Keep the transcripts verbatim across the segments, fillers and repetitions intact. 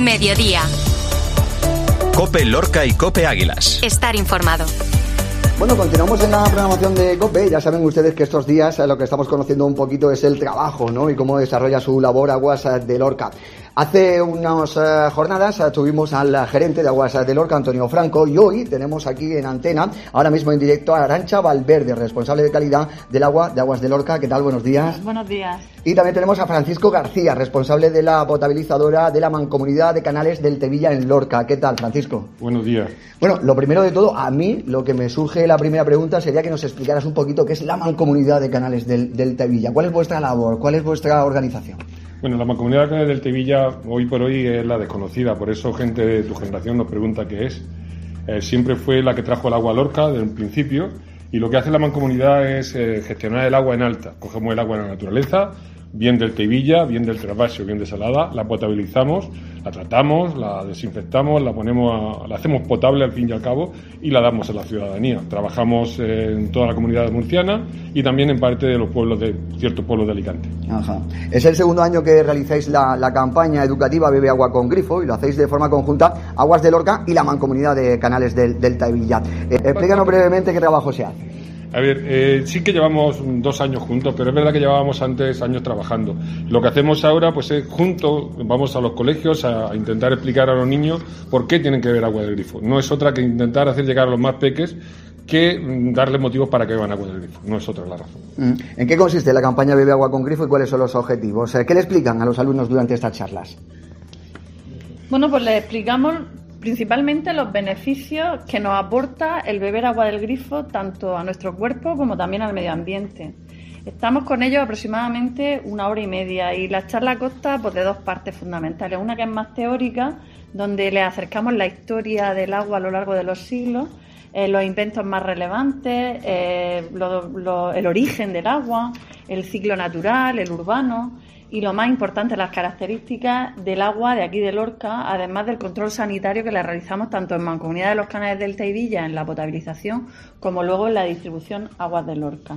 Mediodía. COPE Lorca y COPE Águilas. Estar informado. Bueno, continuamos en la programación de COPE. Ya saben ustedes que estos días lo que estamos conociendo un poquito es el trabajo, ¿no? Y cómo desarrolla su labor Aguas de Lorca. Hace unas uh, jornadas uh, tuvimos al gerente de Aguas de Lorca, Antonio Franco, y hoy tenemos aquí en antena, ahora mismo en directo, a Arantxa Valverde, responsable de calidad del agua de Aguas de Lorca. ¿Qué tal? Buenos días. Buenos días. Y también tenemos a Francisco García, responsable de la potabilizadora de la Mancomunidad de Canales del Tevilla en Lorca. ¿Qué tal, Francisco? Buenos días. Bueno, lo primero de todo, a mí lo que me surge la primera pregunta sería que nos explicaras un poquito qué es la Mancomunidad de Canales del, del Tevilla. ¿Cuál es vuestra labor? ¿Cuál es vuestra organización? Bueno, la Mancomunidad de Canales del Tevilla hoy por hoy es la desconocida, por eso gente de tu generación nos pregunta qué es. Eh, siempre fue la que trajo el agua a Lorca desde el principio, y lo que hace la Mancomunidad es eh, gestionar el agua en alta. Cogemos el agua de la naturaleza, bien del Tevilla, bien del trasvase o bien desalada, la potabilizamos, la tratamos, la desinfectamos, la ponemos, a, la hacemos potable al fin y al cabo y la damos a la ciudadanía. Trabajamos en toda la comunidad murciana y también en parte de los pueblos de ciertos pueblos de Alicante. Ajá. Es el segundo año que realizáis la, la campaña educativa Bebe Agua con Grifo, y lo hacéis de forma conjunta Aguas de Lorca y la Mancomunidad de Canales del, del Tevilla. Eh, explícanos brevemente qué trabajo se hace. A ver, eh, sí que llevamos dos años juntos, pero es verdad que llevábamos antes años trabajando. Lo que hacemos ahora, pues es juntos, vamos a los colegios a, a intentar explicar a los niños por qué tienen que beber agua del grifo. No es otra que intentar hacer llegar a los más peques que darles motivos para que beban agua del grifo. No es otra la razón. ¿En qué consiste la campaña Bebe Agua con Grifo y cuáles son los objetivos? ¿Qué le explican a los alumnos durante estas charlas? Bueno, pues les explicamos principalmente los beneficios que nos aporta el beber agua del grifo tanto a nuestro cuerpo como también al medio ambiente. Estamos con ellos aproximadamente una hora y media y la charla consta pues, de dos partes fundamentales. Una que es más teórica, donde les acercamos la historia del agua a lo largo de los siglos, eh, los inventos más relevantes, eh, lo, lo, el origen del agua, el ciclo natural, el urbano, y lo más importante, las características del agua de aquí de Lorca, además del control sanitario que le realizamos tanto en Mancomunidad de los Canales del Tevilla, en la potabilización, como luego en la distribución Aguas de Lorca.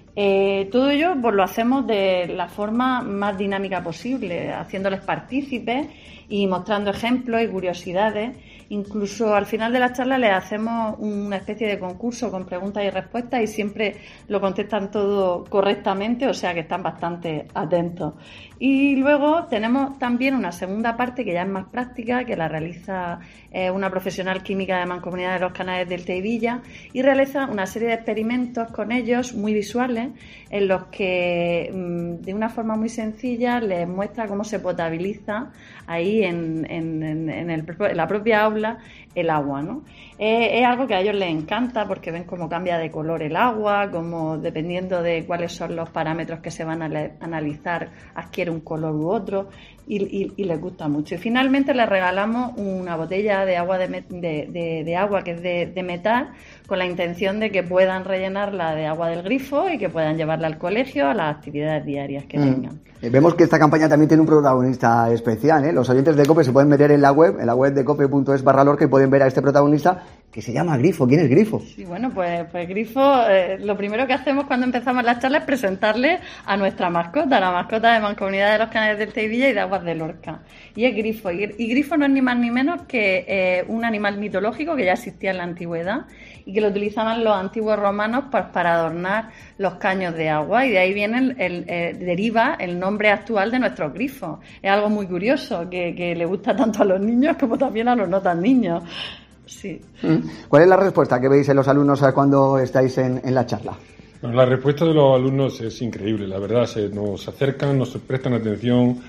Eh, todo ello pues, lo hacemos de la forma más dinámica posible, haciéndoles partícipes y mostrando ejemplos y curiosidades. Incluso al final de la charla les hacemos una especie de concurso con preguntas y respuestas y siempre lo contestan todo correctamente, o sea que están bastante atentos. Y luego tenemos también una segunda parte que ya es más práctica, que la realiza eh, una profesional química de Mancomunidad de los Canales del Tevilla y realiza una serie de experimentos con ellos muy visuales en los que mmm, de una forma muy sencilla les muestra cómo se potabiliza ahí en, en, en, en, el, en la propia aula el agua, ¿no? Eh, es algo que a ellos les encanta porque ven cómo cambia de color el agua, cómo dependiendo de cuáles son los parámetros que se van a le- analizar adquiere un color u otro y, y, y les gusta mucho. Y finalmente les regalamos una botella de agua de, de, de, de agua que es de, de metal con la intención de que puedan rellenarla de agua del grifo y que puedan llevarla al colegio a las actividades diarias que mm. tengan. Eh, vemos que esta campaña también tiene un protagonista especial, ¿eh? Los oyentes de COPE se pueden meter en la web, en la web de cope punto es barra Lorca y pueden ver a este protagonista que se llama Grifo. ¿Quién es Grifo? Sí, bueno, pues, pues Grifo, eh, lo primero que hacemos cuando empezamos la charla es presentarle a nuestra mascota, la mascota de Mancomunidad de los Canales del Tevilla y de Aguas de Lorca. Y es Grifo. Y, y Grifo no es ni más ni menos que eh, un animal mitológico que ya existía en la antigüedad y que lo utilizaban los antiguos romanos pues, para adornar los caños de agua. Y de ahí viene el, el, el, deriva el nombre actual de nuestros grifos. Es algo muy curioso que, que le gusta tanto a los niños como también a los no tan niños. Sí. ¿Cuál es la respuesta que veis en los alumnos cuando estáis en, en la charla? Bueno, la respuesta de los alumnos es increíble, la verdad, se nos acercan, nos prestan atención,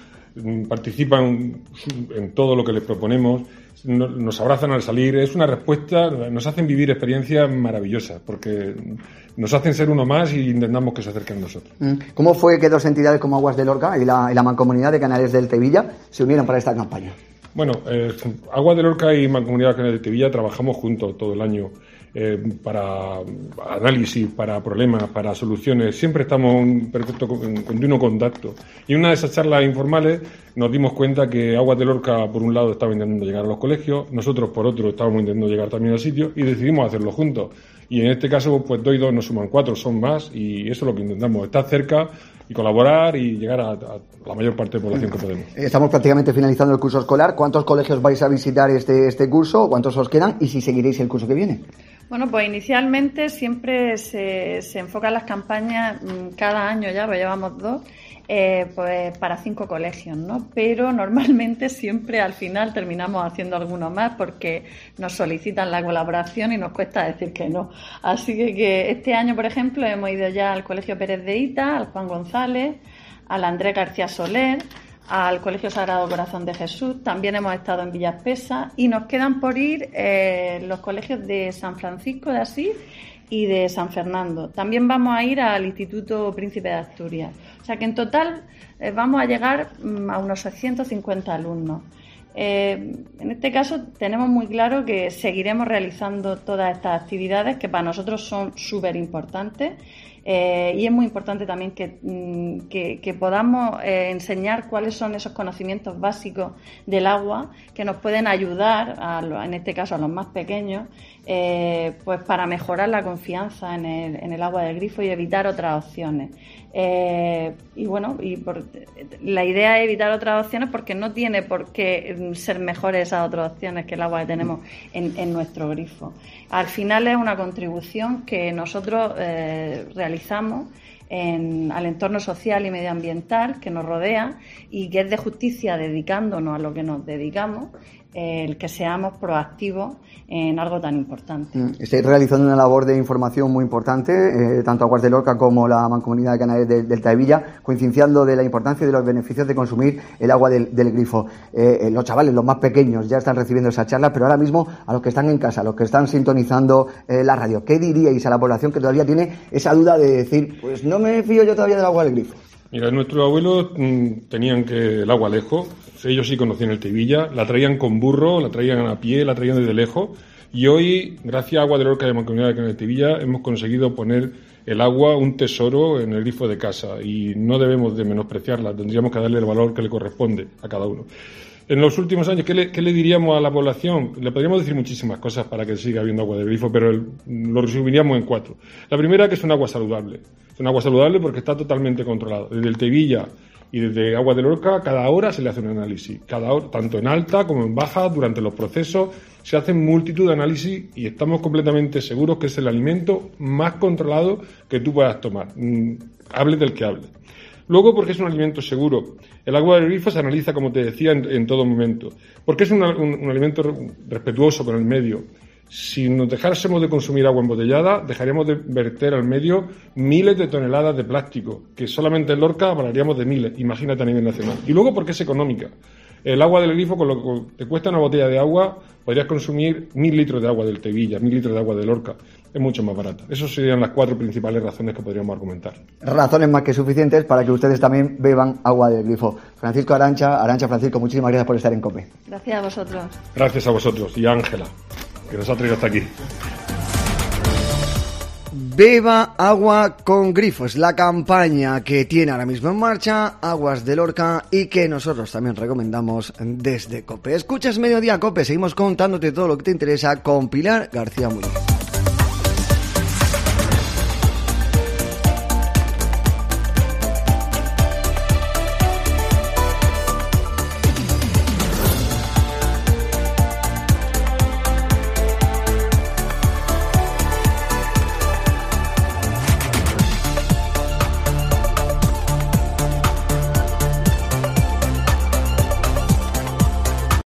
participan en todo lo que les proponemos, nos abrazan al salir, es una respuesta, nos hacen vivir experiencias maravillosas, porque nos hacen ser uno más y intentamos que se acerquen a nosotros. ¿Cómo fue que dos entidades como Aguas de Lorca y la, y la Mancomunidad de Canales del Tevilla se unieron para esta campaña? Bueno, eh, Aguas de Lorca y Mancomunidad de Canales del Tevilla trabajamos juntos todo el año eh, para análisis, para problemas, para soluciones. Siempre estamos en perfecto, en continuo contacto. Y en una de esas charlas informales nos dimos cuenta que Aguas de Lorca, por un lado, estaba intentando llegar a los colegios, nosotros, por otro, estábamos intentando llegar también al sitio y decidimos hacerlo juntos. Y en este caso, pues dos y dos no suman cuatro, son más, y eso es lo que intentamos, estar cerca y colaborar y llegar a, a la mayor parte de la población que podemos. Estamos prácticamente finalizando el curso escolar. ¿Cuántos colegios vais a visitar este, este curso? ¿Cuántos os quedan? Y si seguiréis el curso que viene. Bueno, pues inicialmente siempre se, se enfocan las campañas cada año ya, pues llevamos dos, eh, pues para cinco colegios, ¿no? Pero normalmente siempre al final terminamos haciendo alguno más porque nos solicitan la colaboración y nos cuesta decir que no. Así que, que este año, por ejemplo, hemos ido ya al Colegio Pérez de Hita, al Juan González, al Andrés García Soler, al Colegio Sagrado Corazón de Jesús, también hemos estado en Villaspesa y nos quedan por ir eh, los colegios de San Francisco de Asís y de San Fernando. También vamos a ir al Instituto Príncipe de Asturias. O sea que en total eh, vamos a llegar mm, a unos seiscientos cincuenta alumnos. Eh, en este caso tenemos muy claro que seguiremos realizando todas estas actividades que para nosotros son súper importantes. Eh, y es muy importante también que, que, que podamos eh, enseñar cuáles son esos conocimientos básicos del agua que nos pueden ayudar, a lo, en este caso a los más pequeños, eh, pues para mejorar la confianza en el, en el agua del grifo y evitar otras opciones. Eh, y bueno, y por, la idea es evitar otras opciones porque no tiene por qué ser mejores esas otras opciones que el agua que tenemos en, en nuestro grifo. Al final es una contribución que nosotros eh, realizamos en, al entorno social y medioambiental que nos rodea y que es de justicia dedicándonos a lo que nos dedicamos, eh, el que seamos proactivos en algo tan importante. Estáis realizando una labor de información muy importante, eh, tanto Aguas de Lorca como la Mancomunidad de Canales del Delta de Villa, concienciando de la importancia y de los beneficios de consumir el agua del, del grifo. Eh, los chavales, los más pequeños, ya están recibiendo esa charla, pero ahora mismo a los que están en casa, a los que están sintonizando eh, la radio, ¿qué diríais a la población que todavía tiene esa duda de decir, pues no me fío yo todavía del agua del grifo? Mira, nuestros abuelos mmm, tenían que el agua lejos, ellos sí conocían el Tevilla, la traían con burro, la traían a pie, la traían desde lejos, y hoy, gracias a Agua de Lorca y a la Mancomunidad de Canales del Tevilla, hemos conseguido poner el agua un tesoro en el grifo de casa, y no debemos de menospreciarla, tendríamos que darle el valor que le corresponde a cada uno. En los últimos años, ¿qué le, qué le diríamos a la población? Le podríamos decir muchísimas cosas para que siga habiendo agua de grifo, pero el, lo resumiríamos en cuatro. La primera, que es un agua saludable. Es un agua saludable porque está totalmente controlada. Desde el Tevilla y desde Agua de Lorca, cada hora se le hace un análisis. Cada hora, tanto en alta como en baja, durante los procesos, se hacen multitud de análisis y estamos completamente seguros que es el alimento más controlado que tú puedas tomar. Mm, hable del que hable. Luego, porque es un alimento seguro. El agua del grifo se analiza, como te decía, en, en todo momento. Porque es un, un, un alimento respetuoso con el medio. Si nos dejásemos de consumir agua embotellada, dejaríamos de verter al medio miles de toneladas de plástico, que solamente en Lorca hablaríamos de miles, imagínate a nivel nacional. Y luego, porque es económica. El agua del grifo, con lo que te cuesta una botella de agua, podrías consumir mil litros de agua del Tevilla, mil litros de agua de Lorca. Es mucho más barata. Esas serían las cuatro principales razones que podríamos argumentar. Razones más que suficientes para que ustedes también beban agua del grifo. Francisco Arantxa, Arantxa Francisco, muchísimas gracias por estar en COPE. Gracias a vosotros. Gracias a vosotros y a Ángela, que nos ha traído hasta aquí. Beba agua con grifo, es la campaña que tiene ahora mismo en marcha Aguas de Lorca y que nosotros también recomendamos desde COPE. Escuchas Mediodía COPE, seguimos contándote todo lo que te interesa con Pilar García Muñoz.